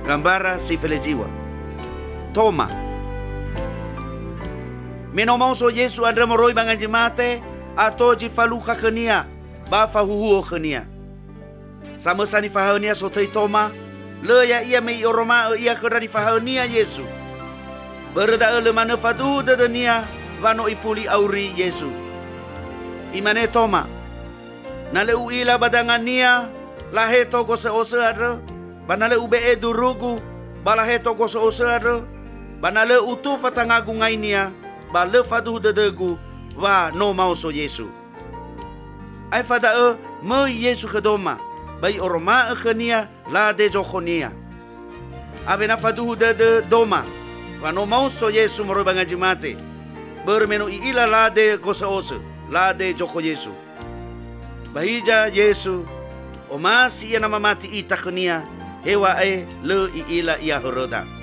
Gambara si felejiwa. Toma. Menomau so Yesu andra moroi bangan jemate atau jifaluka kenia ba fahuhuo kenia. Sama sani fahania so tei Toma le ya ia mei oroma ia kera di fahania Yesu. Berda ele mana fatu de dunia vano ifuli auri Yesu. Imane Toma. Nale uila badangan nia laheto ko se ada. Banale ube durugu balaheto ko se ada. Banale utu fatangagu ngainia bale fadu dedegu wa no mau so Yesu. Ai fada me Yesu kedoma bai oroma kenia la de jokonia. Avena fadu de doma wa no mau so Yesu moro bangaji mate. Bermenu ila la de kosa la de joko Yesu. Bahija Yesu o masi ia nama mati ita kenia hewa le ila ia horoda.